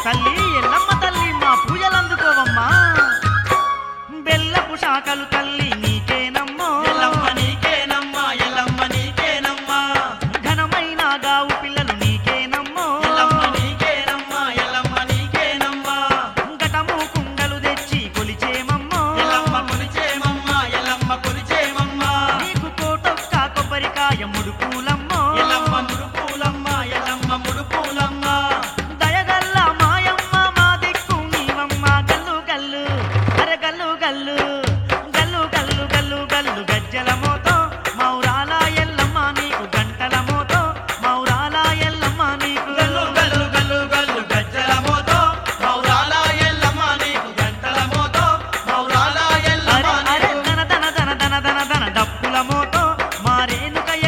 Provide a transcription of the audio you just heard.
తల్లి ఎల్లమ్మ తల్లి మా పూజలందుకోవమ్మా బెల్లపు శాఖలు తల్లి నీకేనమ్మో ఎల్లమ్మ నీకేనమ్మా ఎల్లమ్మ నీకేనమ్మా ఘనమైన గావు పిల్లలు నీకేనమ్మో ఎల్లమ్మ నీకేనమ్మా ఎల్లమ్మ నీకేనమ్మా ఘటము కుండలు తెచ్చి కొలిచేమమ్మో ఎల్లమ్మ కొలిచేమమ్మా ఎల్లమ్మ కొలిచేమమ్మా నీకు కోటొక్క కొబ్బరికాయ ముడుపులమ్మో ఎల్లమ్మ ముడుపులమ్మ ఎల్లమ్మ ముడుపులమ్మ దయగల్ల మాయమ్మ మా దిక్కు నీవమ్మ గల్లు గల్లు అరే గల్లు గల్లు గల్లు గల్లు గల్లు గల్లు గజ్జల మోతో మౌరాల ఎల్లమ్మ నీకు గంటల మోతో మౌరాల ఎల్లమ్మ నీకు గల్లు గల్లు గల్లు గల్లు గజ్జల మోతో మౌరాల ఎల్లమ్మ నీకు గంటల మోతో మౌరాల ఎల్లమ్మ అరే నీకు ధన ధన ధన ధన ధన ధన డప్పుల మోతో మారేనుక